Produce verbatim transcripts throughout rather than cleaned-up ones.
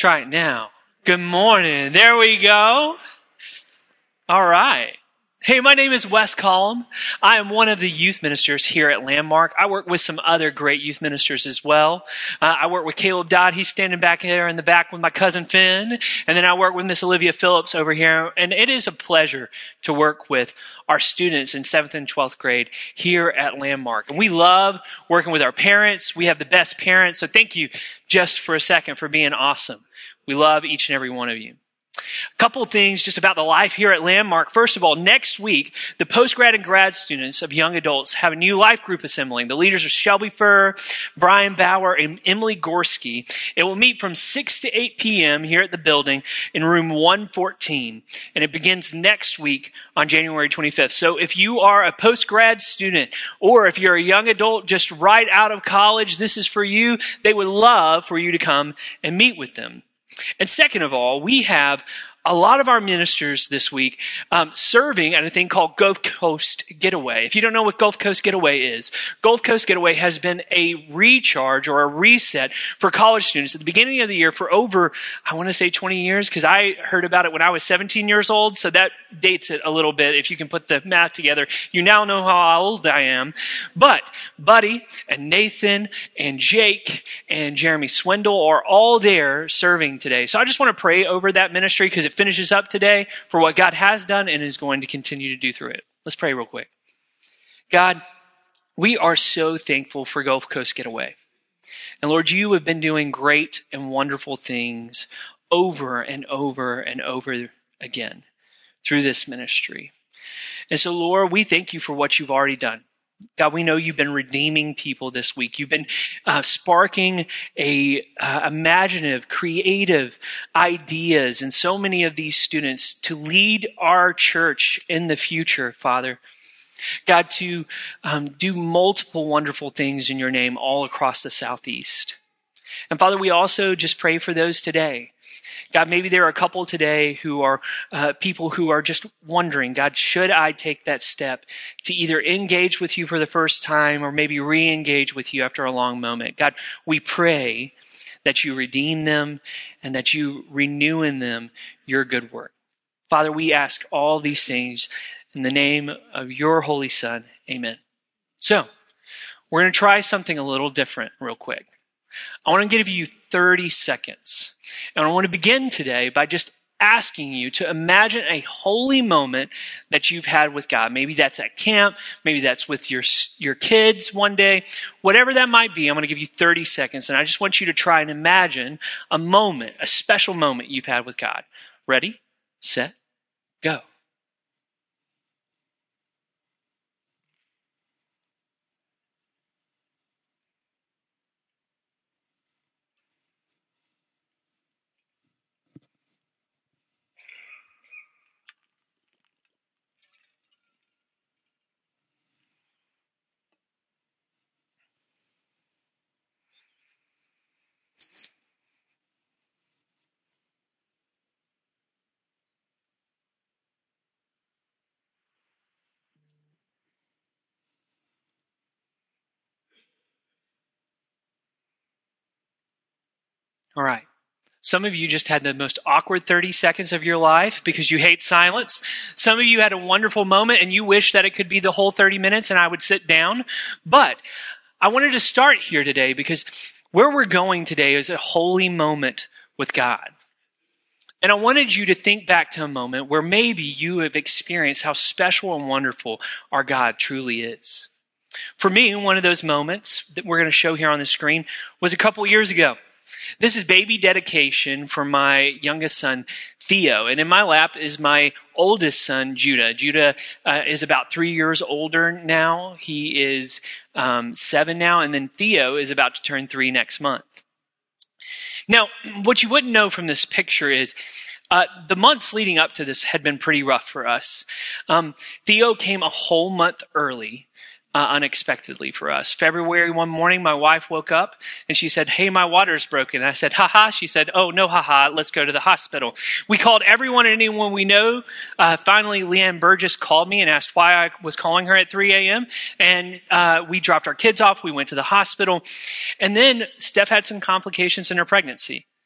Try it now. Good morning. There we go. All right. Hey, my name is Wes Collum. I am one of the youth ministers here at Landmark. I work with some other great youth ministers as well. Uh, I work with Caleb Dodd. He's standing back there in the back with my cousin Finn. And then I work with Miss Olivia Phillips over here. And it is a pleasure to work with our students in seventh and twelfth grade here at Landmark. And we love working with our parents. We have the best parents. So thank you just for a second for being awesome. We love each and every one of you. A couple of things just about the life here at Landmark. First of all, next week, the postgrad and grad students of young adults have a new life group assembling. The leaders are Shelby Furr, Brian Bauer, and Emily Gorski. It will meet from six to eight p.m. here at the building in room one fourteen. And it begins next week on January twenty-fifth. So if you are a postgrad student or if you're a young adult just right out of college, this is for you. They would love for you to come and meet with them. And second of all, we have a lot of our ministers this week um, serving at a thing called Gulf Coast Getaway. If you don't know what Gulf Coast Getaway is, Gulf Coast Getaway has been a recharge or a reset for college students at the beginning of the year for over, I want to say twenty years, because I heard about it when I was seventeen years old, so that dates it a little bit. If you can put the math together, you now know how old I am. But Buddy and Nathan and Jake and Jeremy Swindle are all there serving today. So I just want to pray over that ministry because it finishes up today for what God has done and is going to continue to do through it. Let's pray real quick. God, we are so thankful for Gulf Coast Getaway. And Lord, you have been doing great and wonderful things over and over and over again through this ministry. And so, Lord, we thank you for what you've already done. God, we know you've been redeeming people this week. You've been uh, sparking a uh, imaginative, creative ideas in so many of these students to lead our church in the future, Father. God, to um, do multiple wonderful things in your name all across the Southeast. And Father, we also just pray for those today. God, maybe there are a couple today who are uh, people who are just wondering, God, should I take that step to either engage with you for the first time or maybe re-engage with you after a long moment? God, we pray that you redeem them and that you renew in them your good work. Father, we ask all these things in the name of your Holy Son. Amen. So, we're going to try something a little different real quick. I want to give you thirty seconds. And I want to begin today by just asking you to imagine a holy moment that you've had with God. Maybe that's at camp. Maybe that's with your, your kids one day. Whatever that might be, I'm going to give you thirty seconds. And I just want you to try and imagine a moment, a special moment you've had with God. Ready, set, go. All right. Some of you just had the most awkward thirty seconds of your life because you hate silence. Some of you had a wonderful moment and you wish that it could be the whole thirty minutes and I would sit down. But I wanted to start here today because where we're going today is a holy moment with God. And I wanted you to think back to a moment where maybe you have experienced how special and wonderful our God truly is. For me, one of those moments that we're going to show here on the screen was a couple years ago. This is baby dedication for my youngest son, Theo. And in my lap is my oldest son, Judah. Judah uh, is about three years older now. He is um, seven now. And then Theo is about to turn three next month. Now, what you wouldn't know from this picture is uh, the months leading up to this had been pretty rough for us. Um, Theo came a whole month early. Uh, unexpectedly for us. February one morning, my wife woke up and she said, "Hey, my water's broken." I said, "Haha." She said, "Oh, no, haha. Let's go to the hospital." We called everyone and anyone we know. Uh, finally, Leanne Burgess called me and asked why I was calling her at three a.m. And uh, we dropped our kids off. We went to the hospital. And then Steph had some complications in her pregnancy.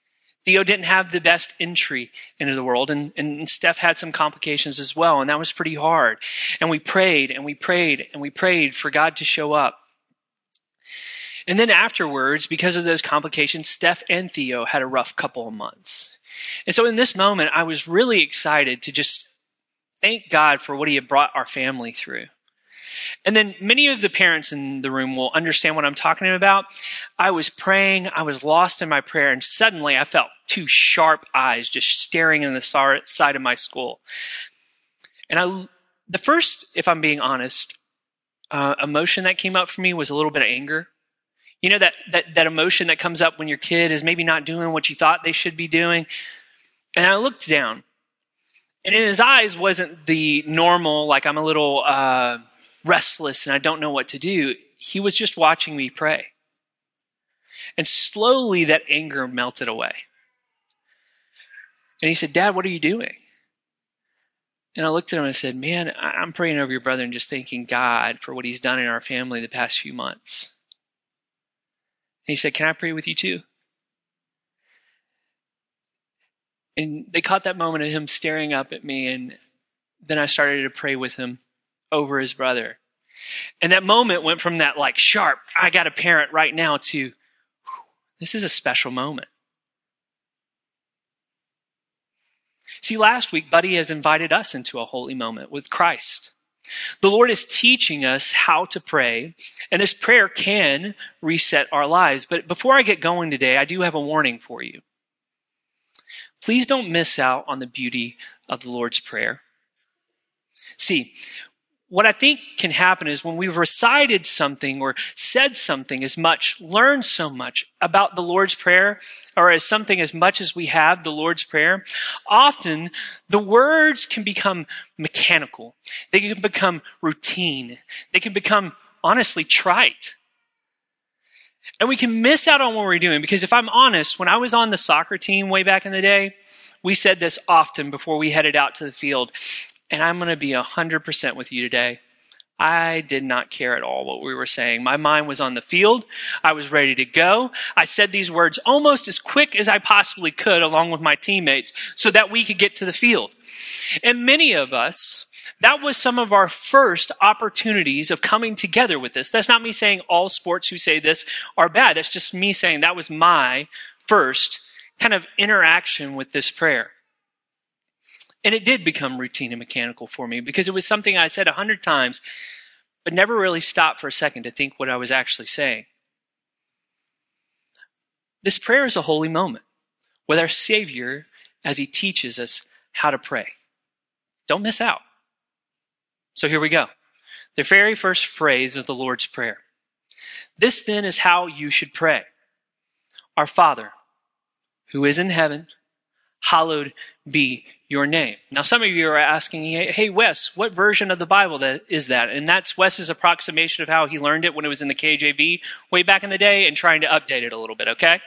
Theo didn't have the best entry into the world, and, and Steph had some complications as well, and that was pretty hard. And we prayed, and we prayed, and we prayed for God to show up. And then afterwards, because of those complications, Steph and Theo had a rough couple of months. And so in this moment, I was really excited to just thank God for what he had brought our family through. And then many of the parents in the room will understand what I'm talking about. I was praying, I was lost in my prayer, and suddenly I felt two sharp eyes just staring in the side of my skull. And I, the first, if I'm being honest, uh, emotion that came up for me was a little bit of anger. You know, that, that, that emotion that comes up when your kid is maybe not doing what you thought they should be doing. And I looked down, and in his eyes wasn't the normal, like I'm a little uh, restless and I don't know what to do. He was just watching me pray. And slowly that anger melted away. And he said, "Dad, what are you doing?" And I looked at him and I said, "Man, I'm praying over your brother and just thanking God for what he's done in our family the past few months." And he said, "Can I pray with you too?" And they caught that moment of him staring up at me, and then I started to pray with him over his brother. And that moment went from that like sharp, I got a parent right now, to this is a special moment. See, last week, Buddy has invited us into a holy moment with Christ. The Lord is teaching us how to pray, and this prayer can reset our lives. But before I get going today, I do have a warning for you. Please don't miss out on the beauty of the Lord's Prayer. See, what I think can happen is when we've recited something or said something as much, learned so much about the Lord's Prayer, or as something as much as we have the Lord's Prayer, often the words can become mechanical. They can become routine. They can become, honestly, trite. And we can miss out on what we're doing, because if I'm honest, when I was on the soccer team way back in the day, we said this often before we headed out to the field. And I'm going to be one hundred percent with you today. I did not care at all what we were saying. My mind was on the field. I was ready to go. I said these words almost as quick as I possibly could along with my teammates so that we could get to the field. And many of us, that was some of our first opportunities of coming together with this. That's not me saying all sports who say this are bad. That's just me saying that was my first kind of interaction with this prayer. And it did become routine and mechanical for me, because it was something I said a hundred times, but never really stopped for a second to think what I was actually saying. This prayer is a holy moment with our Savior as he teaches us how to pray. Don't miss out. So here we go. The very first phrase of the Lord's Prayer. This then is how you should pray. Our Father, who is in heaven, hallowed be your name. Now, some of you are asking, hey, Wes, what version of the Bible that is that? And that's Wes's approximation of how he learned it when it was in the K J V way back in the day, and trying to update it a little bit, okay?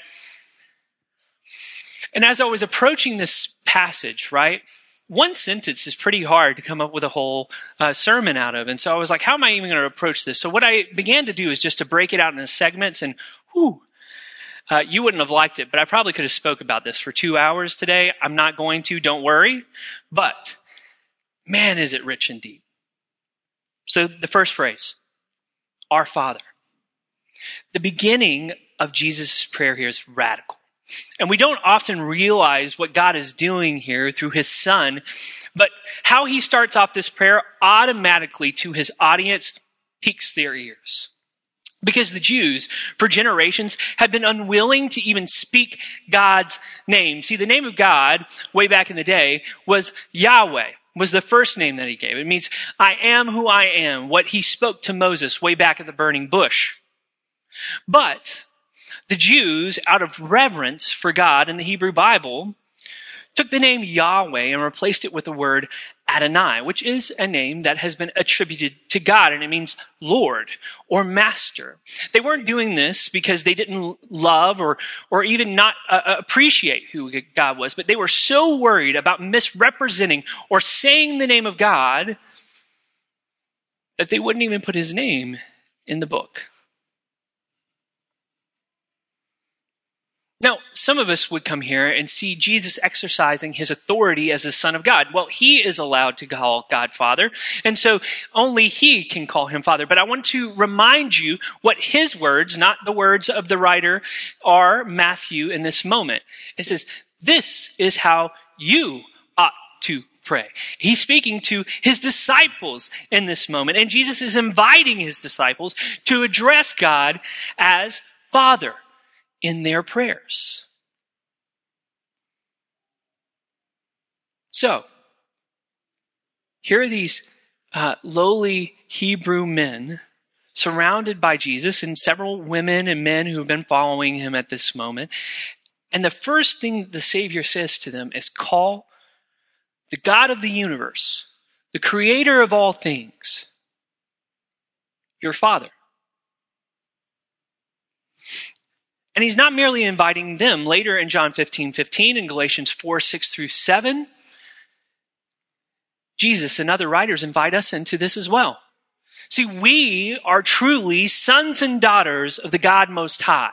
And as I was approaching this passage, right, one sentence is pretty hard to come up with a whole uh, sermon out of. And so I was like, how am I even going to approach this? So what I began to do is just to break it out into segments, and whew, Uh, you wouldn't have liked it, but I probably could have spoke about this for two hours today. I'm not going to, don't worry. But, man, is it rich and deep. So the first phrase, our Father. The beginning of Jesus' prayer here is radical. And we don't often realize what God is doing here through his Son, but how he starts off this prayer automatically to his audience piques their ears. Because the Jews, for generations, had been unwilling to even speak God's name. See, the name of God, way back in the day, was Yahweh, was the first name that he gave. It means, I am who I am, what he spoke to Moses way back at the burning bush. But the Jews, out of reverence for God in the Hebrew Bible, took the name Yahweh and replaced it with the word Adonai, which is a name that has been attributed to God, and it means Lord or Master. They weren't doing this because they didn't love or or even not uh, appreciate who God was, but they were so worried about misrepresenting or saying the name of God that they wouldn't even put his name in the book. Now, some of us would come here and see Jesus exercising his authority as the Son of God. Well, he is allowed to call God Father, and so only he can call him Father. But I want to remind you what his words, not the words of the writer, are, Matthew, in this moment. It says, this is how you ought to pray. He's speaking to his disciples in this moment, and Jesus is inviting his disciples to address God as Father in their prayers. So, here are these uh, lowly Hebrew men surrounded by Jesus and several women and men who have been following him at this moment. And the first thing the Savior says to them is, call the God of the universe, the creator of all things, your Father. And he's not merely inviting them. Later in John fifteen fifteen and Galatians four, six through seven, Jesus and other writers invite us into this as well. See, we are truly sons and daughters of the God Most High.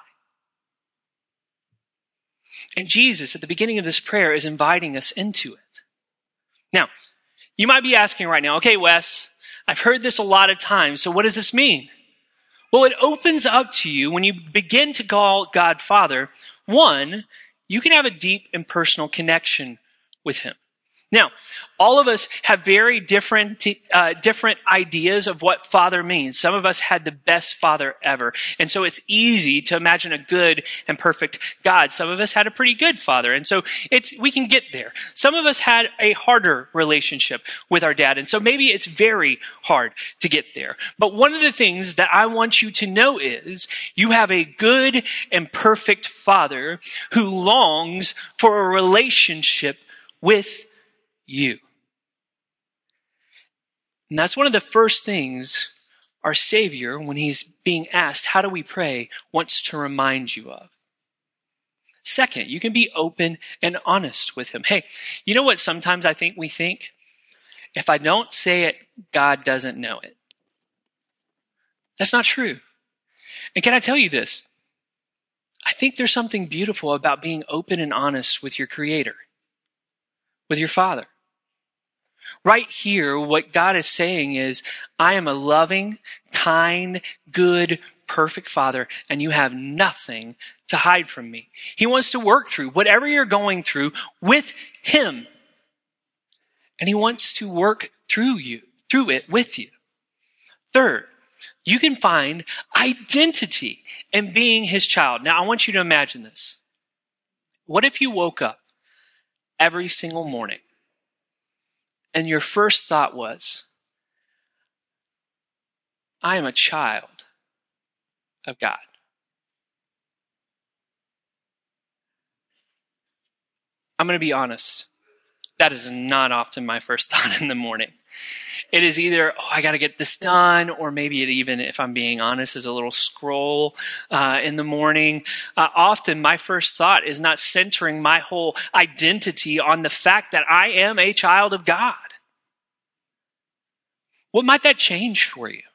And Jesus, at the beginning of this prayer, is inviting us into it. Now, you might be asking right now, okay, Wes, I've heard this a lot of times, so what does this mean? Well, it opens up to you when you begin to call God Father. One, you can have a deep and personal connection with him. Now, all of us have very different uh, different ideas of what father means. Some of us had the best father ever. And so it's easy to imagine a good and perfect God. Some of us had a pretty good father. And so it's we can get there. Some of us had a harder relationship with our dad. And so maybe it's very hard to get there. But one of the things that I want you to know is you have a good and perfect father who longs for a relationship with you. And that's one of the first things our Savior, when he's being asked, how do we pray, wants to remind you of. Second, you can be open and honest with him. Hey, you know what sometimes I think we think? If I don't say it, God doesn't know it. That's not true. And can I tell you this? I think there's something beautiful about being open and honest with your Creator, with your Father. Right here, what God is saying is, I am a loving, kind, good, perfect Father, and you have nothing to hide from me. He wants to work through whatever you're going through with him. And he wants to work through you, through it with you. Third, you can find identity in being his child. Now, I want you to imagine this. What if you woke up every single morning and your first thought was, I am a child of God. I'm going to be honest. That is not often my first thought in the morning. It is either, oh, I got to get this done, or maybe it even, if I'm being honest, is a little scroll uh, in the morning. Uh, often my first thought is not centering my whole identity on the fact that I am a child of God. What might that change for you?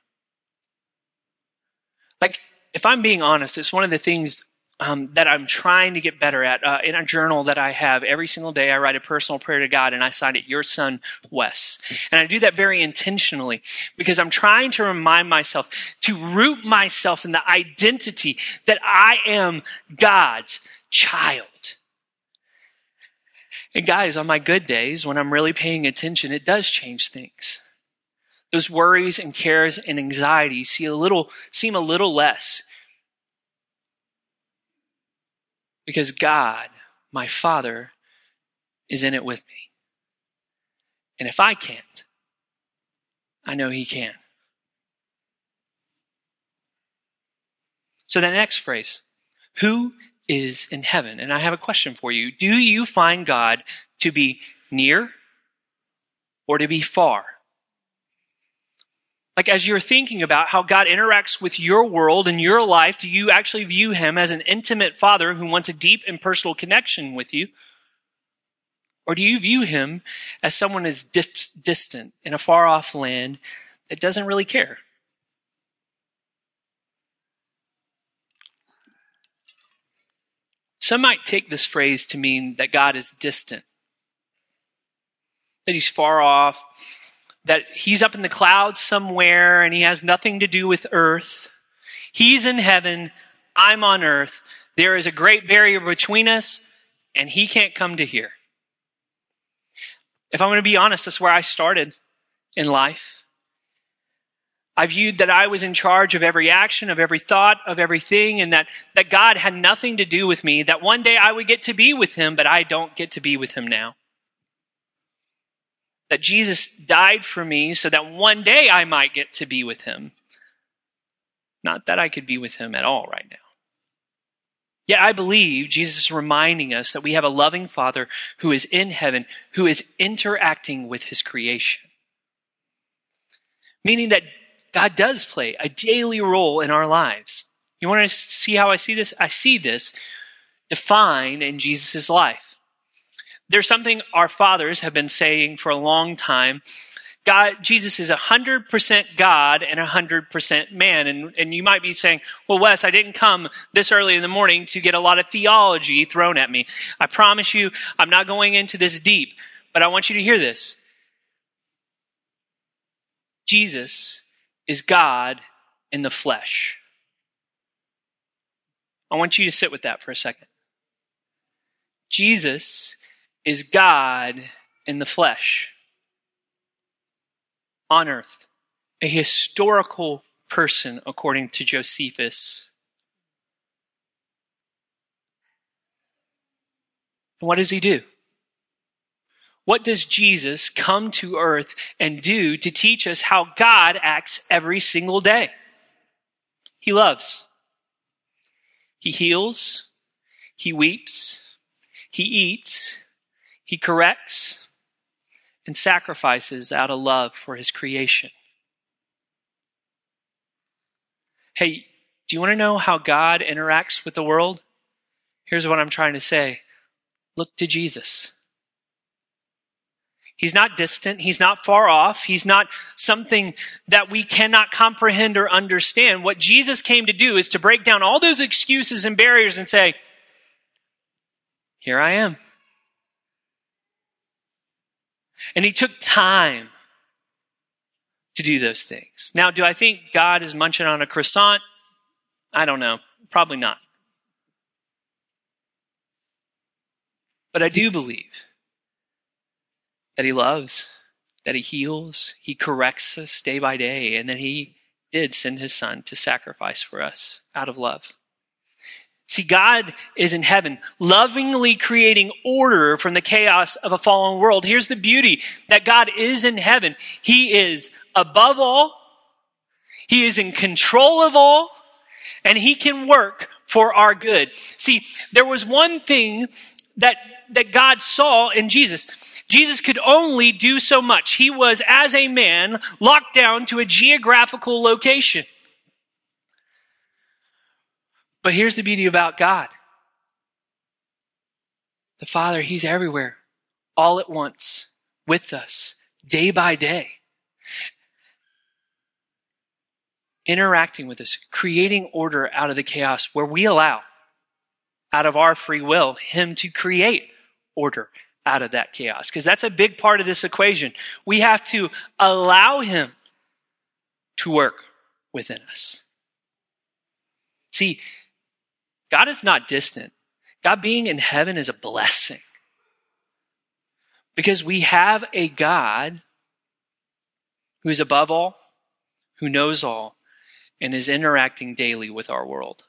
Like, if I'm being honest, it's one of the things um, that I'm trying to get better at. Uh, in a journal that I have, every single day I write a personal prayer to God, and I sign it, your son, Wes. And I do that very intentionally because I'm trying to remind myself to root myself in the identity that I am God's child. And guys, on my good days, when I'm really paying attention, it does change things. Those worries and cares and anxieties see a little, seem a little less. Because God, my Father, is in it with me. And if I can't, I know he can. So the next phrase, who is in heaven? And I have a question for you. Do you find God to be near or to be far? Like, as you're thinking about how God interacts with your world and your life, do you actually view him as an intimate father who wants a deep and personal connection with you? Or do you view him as someone as dif- distant in a far-off land that doesn't really care? Some might take this phrase to mean that God is distant, that he's far off, that he's up in the clouds somewhere and he has nothing to do with earth. He's in heaven, I'm on earth. There is a great barrier between us and he can't come to here. If I'm going to be honest, that's where I started in life. I viewed that I was in charge of every action, of every thought, of everything, and that, that God had nothing to do with me, that one day I would get to be with him, but I don't get to be with him now. That Jesus died for me so that one day I might get to be with him. Not that I could be with him at all right now. Yet I believe Jesus is reminding us that we have a loving Father who is in heaven, who is interacting with his creation. Meaning that God does play a daily role in our lives. You want to see how I see this? I see this defined in Jesus' life. There's something our fathers have been saying for a long time. God, Jesus is one hundred percent God and one hundred percent man. And, and you might be saying, well, Wes, I didn't come this early in the morning to get a lot of theology thrown at me. I promise you, I'm not going into this deep, but I want you to hear this. Jesus is God in the flesh. I want you to sit with that for a second. Jesus is God in the flesh. On earth, a historical person, according to Josephus. And what does he do? What does Jesus come to earth and do to teach us how God acts every single day? He loves. He heals. He weeps. He eats. He corrects. And sacrifices out of love for his creation. Hey, do you want to know how God interacts with the world? Here's what I'm trying to say. Look to Jesus. He's not distant. He's not far off. He's not something that we cannot comprehend or understand. What Jesus came to do is to break down all those excuses and barriers and say, here I am. And he took time to do those things. Now, do I think God is munching on a croissant? I don't know. Probably not. But I do believe that he loves, that he heals, he corrects us day by day, and that he did send his son to sacrifice for us out of love. See, God is in heaven, lovingly creating order from the chaos of a fallen world. Here's the beauty, that God is in heaven. He is above all. He is in control of all. And he can work for our good. See, there was one thing that, that God saw in Jesus. Jesus could only do so much. He was, as a man, locked down to a geographical location. But here's the beauty about God. The Father, he's everywhere, all at once, with us, day by day. Interacting with us, creating order out of the chaos where we allow, out of our free will, him to create order out of that chaos. Because that's a big part of this equation. We have to allow him to work within us. See, God is not distant. God being in heaven is a blessing. Because we have a God who is above all, who knows all, and is interacting daily with our world.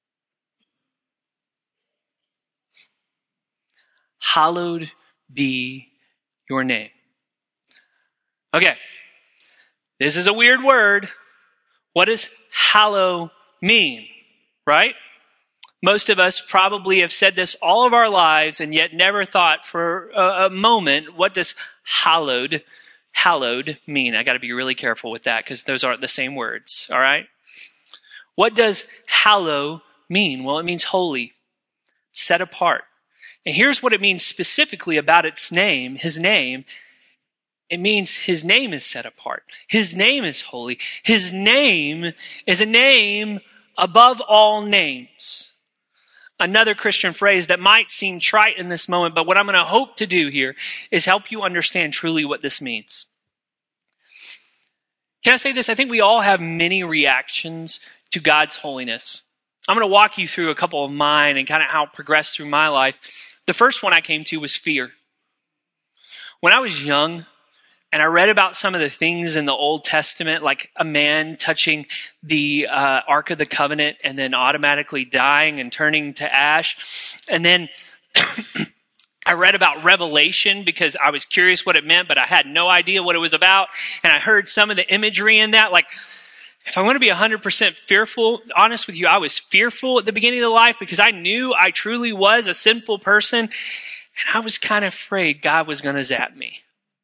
Hallowed be your name. Okay, this is a weird word. What does hallow mean, right? Most of us probably have said this all of our lives and yet never thought for a, a moment, what does hallowed, hallowed mean? I got to be really careful with that because those aren't the same words, all right? What does hallow mean? Well, it means holy, set apart. And here's what it means specifically about its name, his name. It means his name is set apart. His name is holy. His name is a name above all names. another Christian phrase that might seem trite in this moment, but what I'm going to hope to do here is help you understand truly what this means. Can I say this? I think we all have many reactions to God's holiness. I'm going to walk you through a couple of mine and kind of how it progressed through my life. The first one I came to was fear. When I was young, and I read about some of the things in the Old Testament, like a man touching the uh, Ark of the Covenant and then automatically dying and turning to ash. And then I read about Revelation because I was curious what it meant, but I had no idea what it was about. And I heard some of the imagery in that. Like, if I'm going to be one hundred percent fearful, honest with you, I was fearful at the beginning of the life because I knew I truly was a sinful person. And I was kind of afraid God was going to zap me.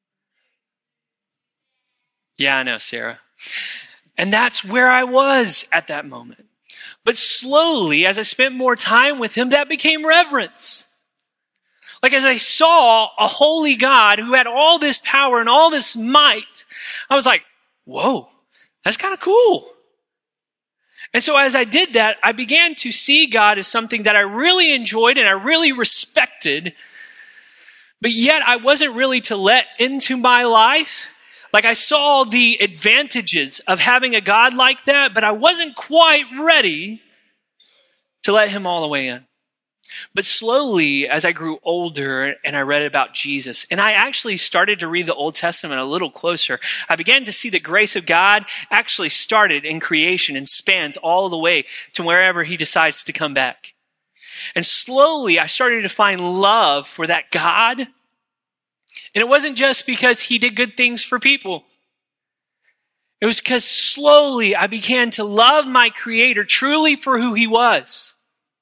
Yeah, I know, Sarah. And that's where I was at that moment. But slowly, as I spent more time with him, that became reverence. Like as I saw a holy God who had all this power and all this might, I was like, whoa, that's kind of cool. And so as I did that, I began to see God as something that I really enjoyed and I really respected, but yet I wasn't really to let into my life. Like I saw the advantages of having a God like that, but I wasn't quite ready to let him all the way in. But slowly, as I grew older and I read about Jesus, and I actually started to read the Old Testament a little closer, I began to see the grace of God actually started in creation and spans all the way to wherever he decides to come back. And slowly, I started to find love for that God. And it wasn't just because he did good things for people. It was because slowly I began to love my Creator truly for who he was.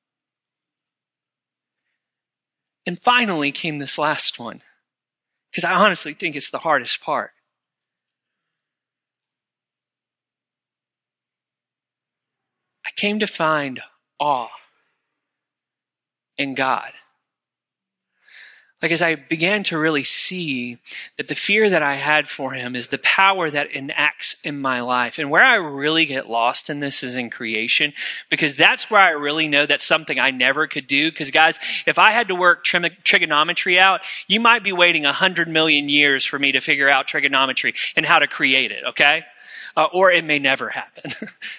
And finally came this last one, because I honestly think it's the hardest part. I came to find awe in God. Like as I began to really see that the fear that I had for him is the power that enacts in my life. And where I really get lost in this is in creation, because that's where I really know that's something I never could do. Because guys, if I had to work trim- trigonometry out, you might be waiting a hundred million years for me to figure out trigonometry and how to create it, okay? Uh, or it may never happen.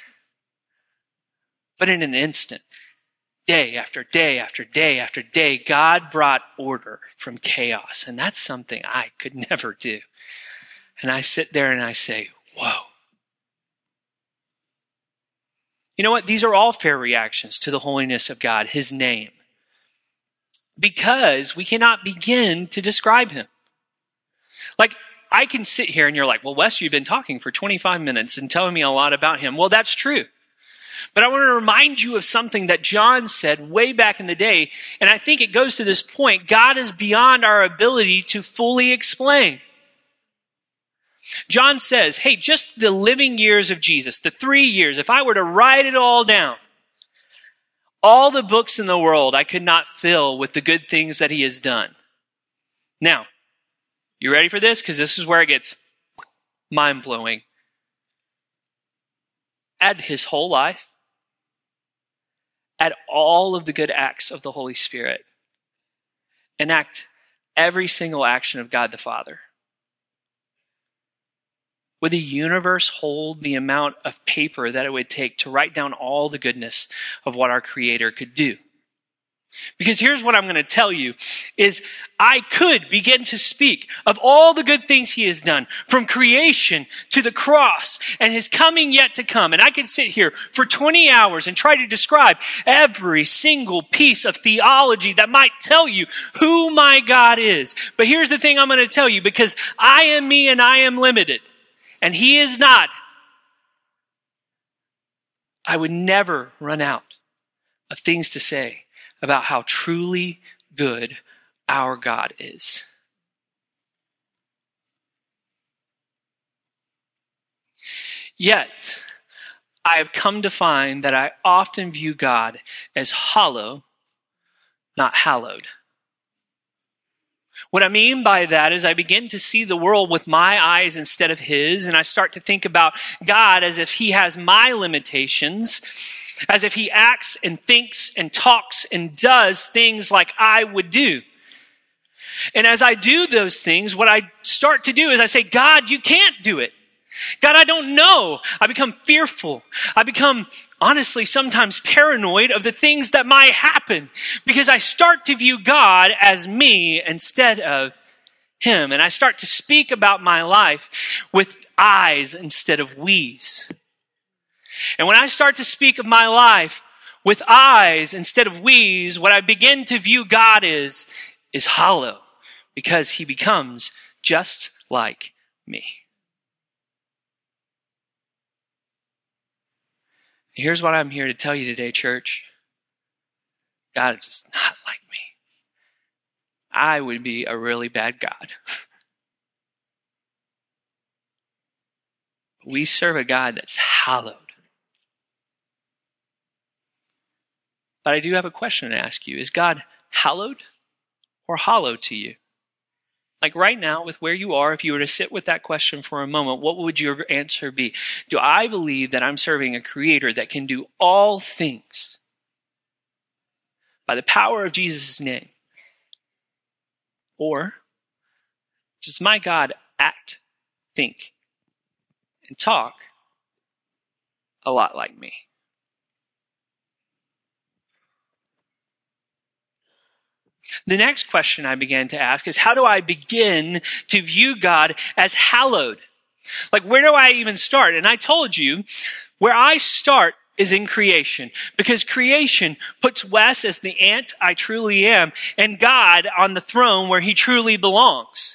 But in an instant, day after day after day after day, God brought order from chaos. And that's something I could never do. And I sit there and I say, whoa. You know what? These are all fair reactions to the holiness of God, his name. Because we cannot begin to describe him. Like, I can sit here and you're like, well, Wes, you've been talking for twenty-five minutes and telling me a lot about him. Well, that's true. But I want to remind you of something that John said way back in the day. And I think it goes to this point. God is beyond our ability to fully explain. John says, hey, just the living years of Jesus, the three years, if I were to write it all down, all the books in the world I could not fill with the good things that he has done. Now, you ready for this? Because this is where it gets mind-blowing. Add his whole life, add all of the good acts of the Holy Spirit, enact every single action of God the Father. Would the universe hold the amount of paper that it would take to write down all the goodness of what our Creator could do? Because here's what I'm going to tell you is I could begin to speak of all the good things he has done from creation to the cross and his coming yet to come. And I could sit here for twenty hours and try to describe every single piece of theology that might tell you who my God is. But here's the thing I'm going to tell you, because I am me and I am limited and he is not. I would never run out of things to say about how truly good our God is. Yet, I have come to find that I often view God as hollow, not hallowed. What I mean by that is I begin to see the world with my eyes instead of his, and I start to think about God as if he has my limitations, as if he acts and thinks and talks and does things like I would do. And as I do those things, what I start to do is I say, God, you can't do it. God, I don't know. I become fearful. I become, honestly, sometimes paranoid of the things that might happen because I start to view God as me instead of him. And I start to speak about my life with I's instead of we's. And when I start to speak of my life with I's instead of we's, what I begin to view God is, is hollow because he becomes just like me. Here's what I'm here to tell you today, church. God is just not like me. I would be a really bad God. We serve a God that's hallowed. But I do have a question to ask you. Is God hallowed or hollow to you? Like right now, with where you are, if you were to sit with that question for a moment, what would your answer be? Do I believe that I'm serving a creator that can do all things by the power of Jesus' name? Or does my God act, think, and talk a lot like me? The next question I began to ask is, how do I begin to view God as hallowed? Like, where do I even start? And I told you, where I start is in creation, because creation puts Wes as the ant I truly am, and God on the throne where he truly belongs.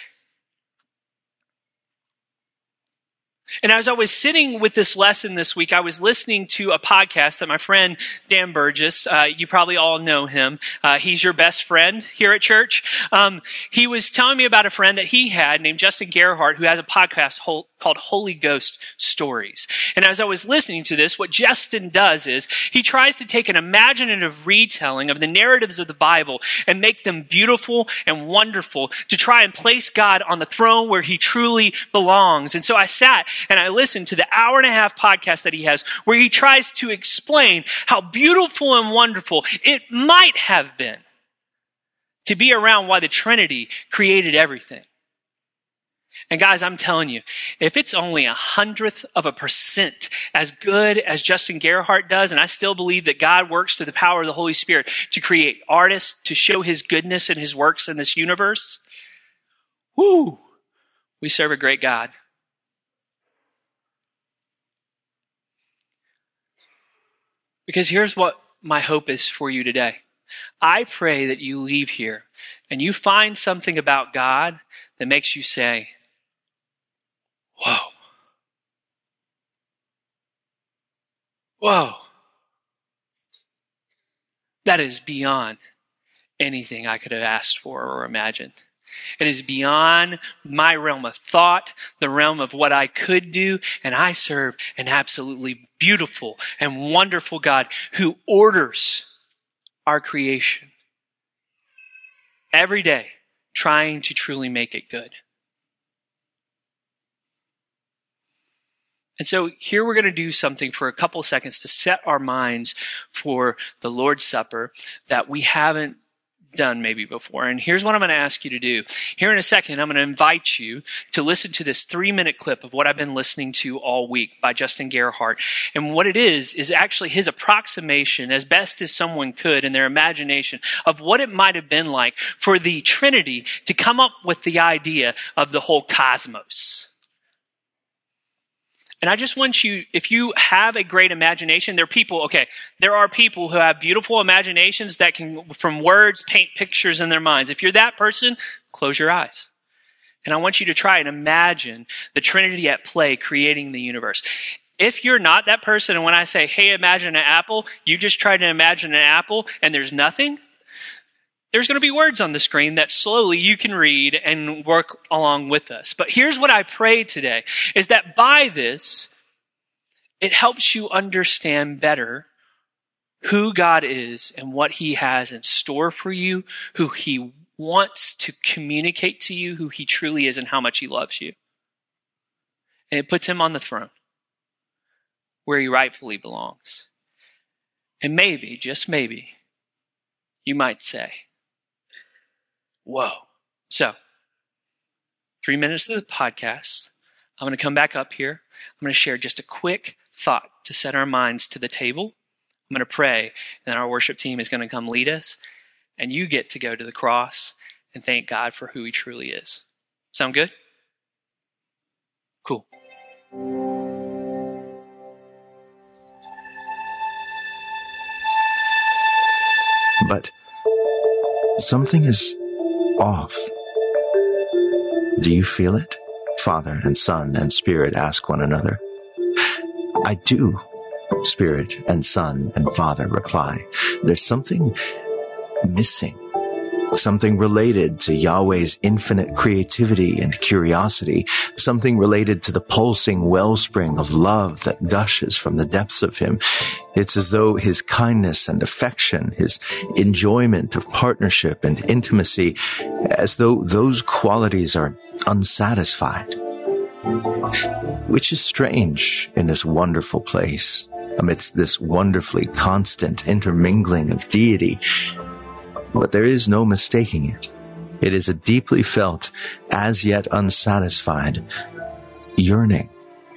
And as I was sitting with this lesson this week, I was listening to a podcast that my friend Dan Burgess, uh, you probably all know him. Uh, he's your best friend here at church. Um, he was telling me about a friend that he had named Justin Gerhardt, who has a podcast whole, called Holy Ghost Stories. And as I was listening to this, what Justin does is he tries to take an imaginative retelling of the narratives of the Bible and make them beautiful and wonderful to try and place God on the throne where he truly belongs. And so I sat and I listened to the hour and a half podcast that he has where he tries to explain how beautiful and wonderful it might have been to be around why the Trinity created everything. And guys, I'm telling you, if it's only a hundredth of a percent as good as Justin Gerhardt does, and I still believe that God works through the power of the Holy Spirit to create artists, to show his goodness and his works in this universe, whoo, we serve a great God. Because here's what my hope is for you today. I pray that you leave here and you find something about God that makes you say, whoa. Whoa. That is beyond anything I could have asked for or imagined. It is beyond my realm of thought, the realm of what I could do, and I serve an absolutely beautiful and wonderful God who orders our creation every day, trying to truly make it good. And so here we're going to do something for a couple seconds to set our minds for the Lord's Supper that we haven't done maybe before. And here's what I'm going to ask you to do. Here in a second, I'm going to invite you to listen to this three-minute clip of what I've been listening to all week by Justin Gerhardt. And what it is, is actually his approximation, as best as someone could in their imagination, of what it might have been like for the Trinity to come up with the idea of the whole cosmos. And I just want you, if you have a great imagination, there are people, okay, there are people who have beautiful imaginations that can, from words, paint pictures in their minds. If you're that person, close your eyes. And I want you to try and imagine the Trinity at play creating the universe. If you're not that person, and when I say, hey, imagine an apple, you just try to imagine an apple and there's nothing, there's going to be words on the screen that slowly you can read and work along with us. But here's what I pray today, is that by this, it helps you understand better who God is and what he has in store for you, who he wants to communicate to you who he truly is and how much he loves you. And it puts him on the throne where he rightfully belongs. And maybe, just maybe, you might say, whoa. So, three minutes of the podcast. I'm going to come back up here. I'm going to share just a quick thought to set our minds to the table. I'm going to pray, and then our worship team is going to come lead us, and you get to go to the cross and thank God for who he truly is. Sound good? Cool. But something is off. Do you feel it? Father and Son and Spirit ask one another. I do, Spirit and Son and Father reply. There's something missing. Something related to Yahweh's infinite creativity and curiosity. Something related to the pulsing wellspring of love that gushes from the depths of him. It's as though his kindness and affection, his enjoyment of partnership and intimacy, as though those qualities are unsatisfied. Which is strange in this wonderful place, amidst this wonderfully constant intermingling of deity. But there is no mistaking it. It is a deeply felt, as yet unsatisfied yearning.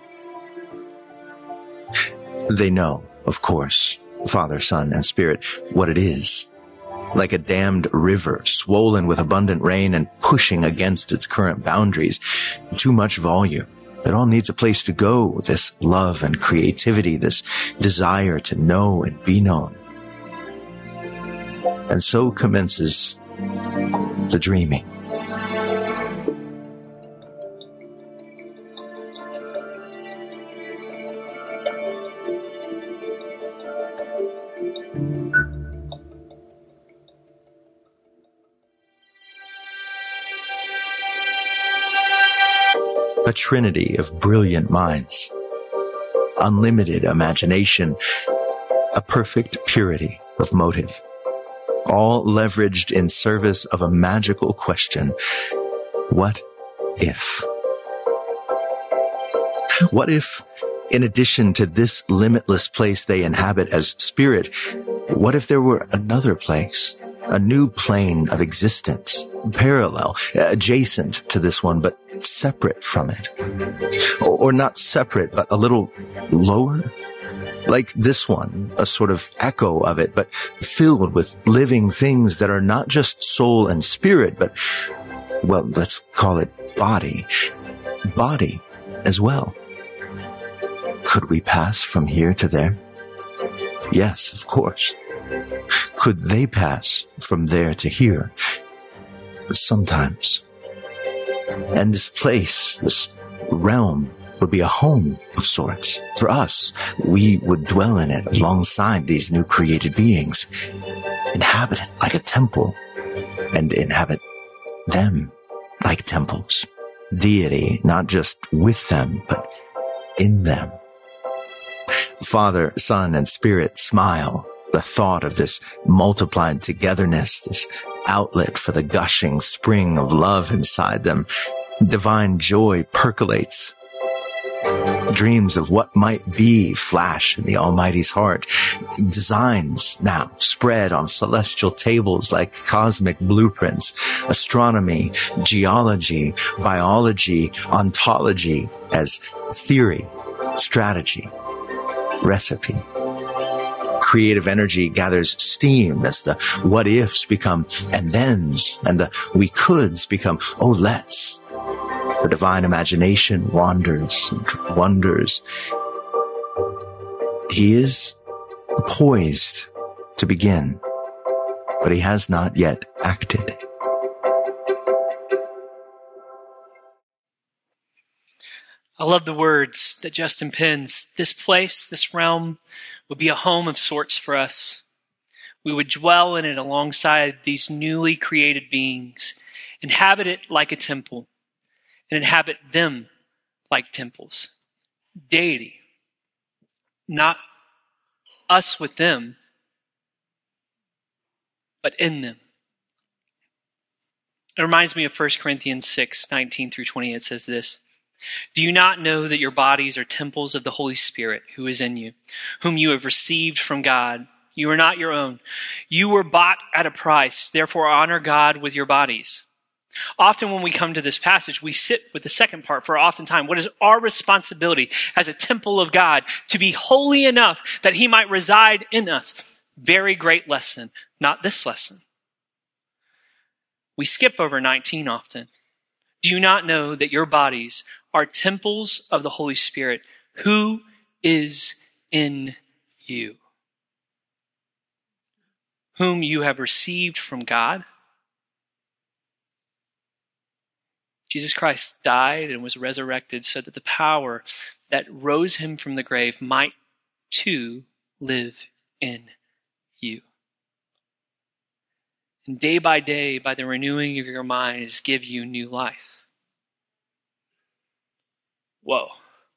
They know, of course, Father, Son, and Spirit, what it is. Like a dammed river, swollen with abundant rain and pushing against its current boundaries. Too much volume. It all needs a place to go, this love and creativity, this desire to know and be known. And so commences the dreaming. A trinity of brilliant minds, unlimited imagination, a perfect purity of motive, all leveraged in service of a magical question. What if? What if, in addition to this limitless place they inhabit as spirit, what if there were another place, a new plane of existence, parallel, adjacent to this one, but separate from it? Or not separate, but a little lower? Like this one, a sort of echo of it, but filled with living things that are not just soul and spirit, but, well, let's call it body. Body as well. Could we pass from here to there? Yes, of course. Could they pass from there to here? Sometimes. And this place, this realm, would be a home of sorts. For us, we would dwell in it alongside these new created beings, inhabit it like a temple, and inhabit them like temples. Deity, not just with them, but in them. Father, Son, and Spirit smile. The thought of this multiplied togetherness, this outlet for the gushing spring of love inside them. Divine joy percolates. Dreams of what might be flash in the Almighty's heart. Designs now spread on celestial tables like cosmic blueprints. Astronomy, geology, biology, ontology as theory, strategy, recipe. Creative energy gathers steam as the what-ifs become and thens, and the we coulds become oh let's. The divine imagination wanders and wonders. He is poised to begin, but he has not yet acted. I love the words that Justin pens. This place, this realm, would be a home of sorts for us. We would dwell in it alongside these newly created beings, inhabit it like a temple, and inhabit them like temples. Deity, not us with them, but in them. It reminds me of First Corinthians six, nineteen through twenty. It says this: "Do you not know that your bodies are temples of the Holy Spirit who is in you, whom you have received from God? You are not your own. You were bought at a price. Therefore honor God with your bodies." Often when we come to this passage, we sit with the second part for oftentimes. What is our responsibility as a temple of God to be holy enough that he might reside in us? Very great lesson, not this lesson. We skip over nineteen often. Do you not know that your bodies are temples of the Holy Spirit who is in you, whom you have received from God? Jesus Christ died and was resurrected so that the power that rose him from the grave might too live in you. And day by day, by the renewing of your minds, give you new life. Whoa.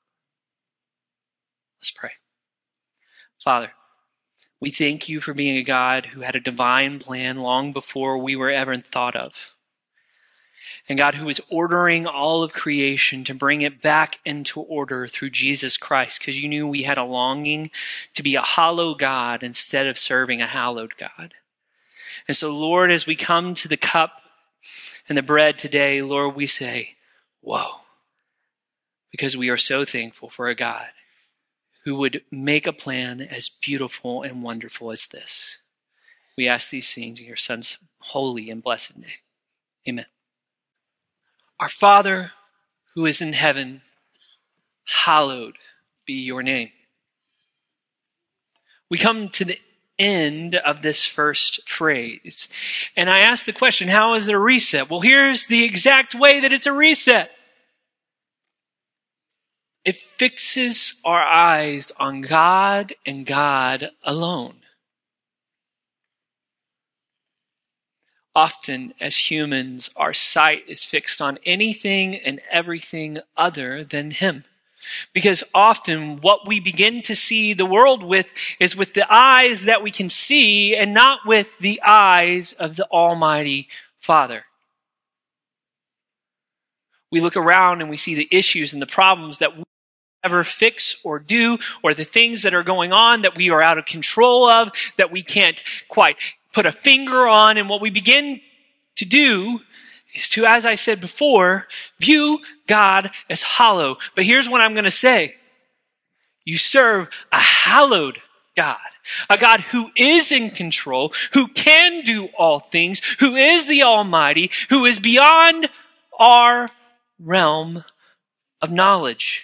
Let's pray. Father, we thank you for being a God who had a divine plan long before we were ever thought of. And God, who is ordering all of creation to bring it back into order through Jesus Christ, because you knew we had a longing to be a hollow God instead of serving a hallowed God. And so, Lord, as we come to the cup and the bread today, Lord, we say, whoa, because we are so thankful for a God who would make a plan as beautiful and wonderful as this. We ask these things in your Son's holy and blessed name. Amen. Our Father who is in heaven, hallowed be your name. We come to the end of this first phrase, and I ask the question, how is it a reset? Well, here's the exact way that it's a reset. It fixes our eyes on God and God alone. Often, as humans, our sight is fixed on anything and everything other than him. Because often what we begin to see the world with is with the eyes that we can see and not with the eyes of the Almighty Father. We look around and we see the issues and the problems that we never fix or do, or the things that are going on that we are out of control of, that we can't quite put a finger on. And what we begin to do is to, as I said before, view God as hollow. But here's what I'm going to say. You serve a hallowed God, a God who is in control, who can do all things, who is the Almighty, who is beyond our realm of knowledge.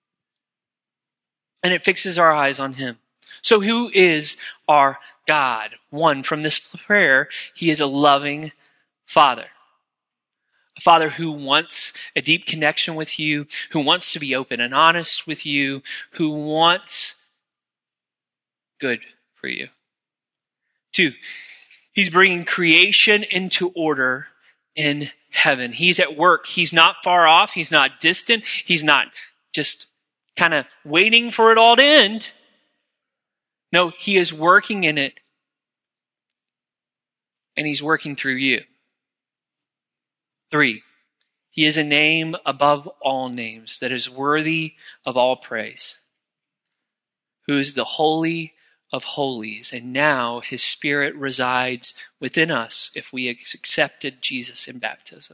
And it fixes our eyes on him. So who is our God? One, from this prayer, he is a loving Father. A Father who wants a deep connection with you, who wants to be open and honest with you, who wants good for you. Two, he's bringing creation into order in heaven. He's at work. He's not far off. He's not distant. He's not just kind of waiting for it all to end. No, he is working in it. And he's working through you. Three, he is a name above all names that is worthy of all praise, who is the Holy of Holies, and now his Spirit resides within us if we accepted Jesus in baptism.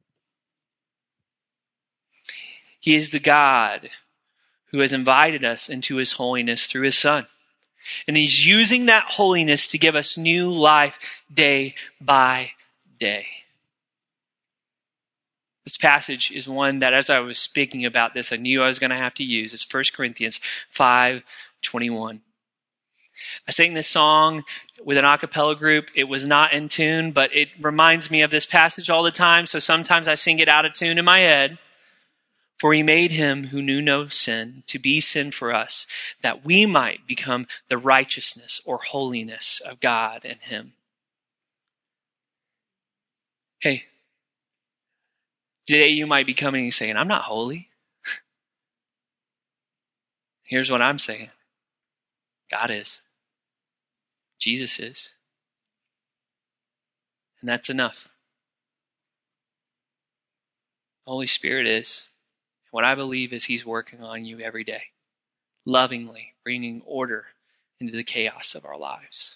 He is the God who has invited us into his holiness through his Son. And he's using that holiness to give us new life day by day. This passage is one that, as I was speaking about this, I knew I was going to have to use. It's First Corinthians five twenty-one. I sang this song with an a cappella group. It was not in tune, but it reminds me of this passage all the time. So sometimes I sing it out of tune in my head. For he made him who knew no sin to be sin for us, that we might become the righteousness or holiness of God in him. Hey, today you might be coming and saying, I'm not holy. Here's what I'm saying. God is. Jesus is. And that's enough. The Holy Spirit is. What I believe is he's working on you every day, lovingly bringing order into the chaos of our lives.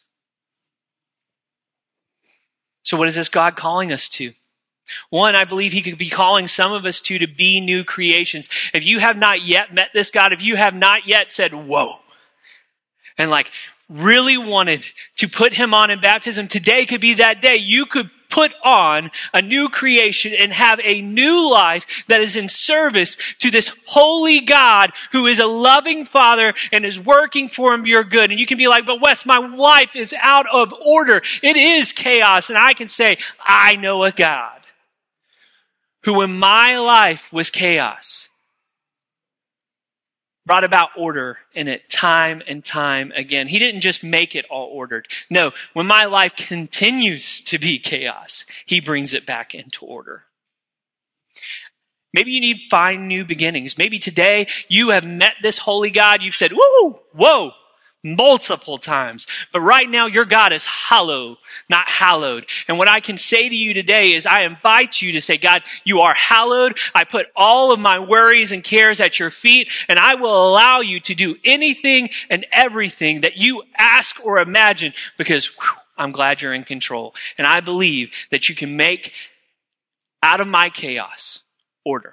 So what is this God calling us to? One, I believe he could be calling some of us to to be new creations. If you have not yet met this God, if you have not yet said, whoa, and like really wanted to put him on in baptism, today could be that day. You could put on a new creation and have a new life that is in service to this holy God who is a loving Father and is working for him your good. And you can be like, but Wes, my life is out of order. It is chaos. And I can say, I know a God who in my life was chaos, brought about order in it time and time again. He didn't just make it all ordered. No, when my life continues to be chaos, he brings it back into order. Maybe you need to find new beginnings. Maybe today you have met this holy God. You've said, woo, whoa, multiple times. But right now your God is hollow, not hallowed. And what I can say to you today is I invite you to say, God, you are hallowed. I put all of my worries and cares at your feet, and I will allow you to do anything and everything that you ask or imagine because whew, I'm glad you're in control. And I believe that you can make out of my chaos order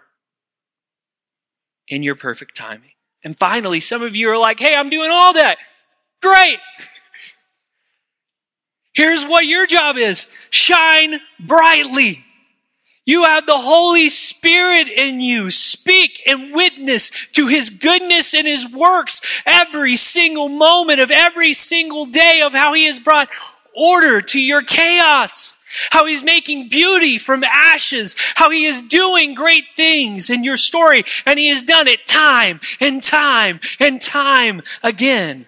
in your perfect timing. And finally, some of you are like, hey, I'm doing all that. Great. Here's what your job is. Shine brightly. You have the Holy Spirit in you. Speak and witness to his goodness and his works every single moment of every single day of how he has brought order to your chaos. How he's making beauty from ashes. How he is doing great things in your story. And he has done it time and time and time again.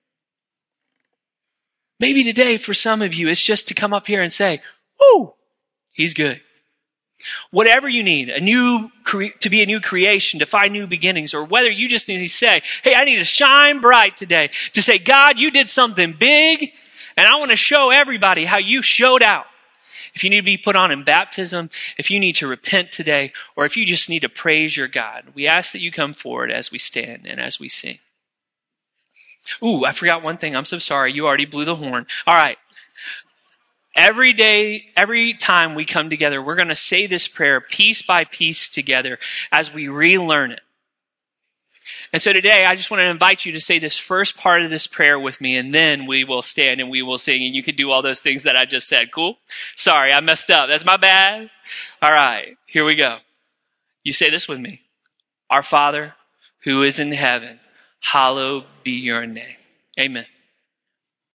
Maybe today for some of you, it's just to come up here and say, woo, he's good. Whatever you need, a new cre- to be a new creation, to find new beginnings, or whether you just need to say, hey, I need to shine bright today. To say, God, you did something big, and I want to show everybody how you showed out. If you need to be put on in baptism, if you need to repent today, or if you just need to praise your God, we ask that you come forward as we stand and as we sing. Ooh, I forgot one thing. I'm so sorry. You already blew the horn. All right. Every day, every time we come together, we're going to say this prayer piece by piece together as we relearn it. And so today, I just want to invite you to say this first part of this prayer with me, and then we will stand and we will sing, and you can do all those things that I just said. Cool? Sorry, I messed up. That's my bad. All right, here we go. You say this with me. Our Father, who is in heaven, hallowed be your name. Amen.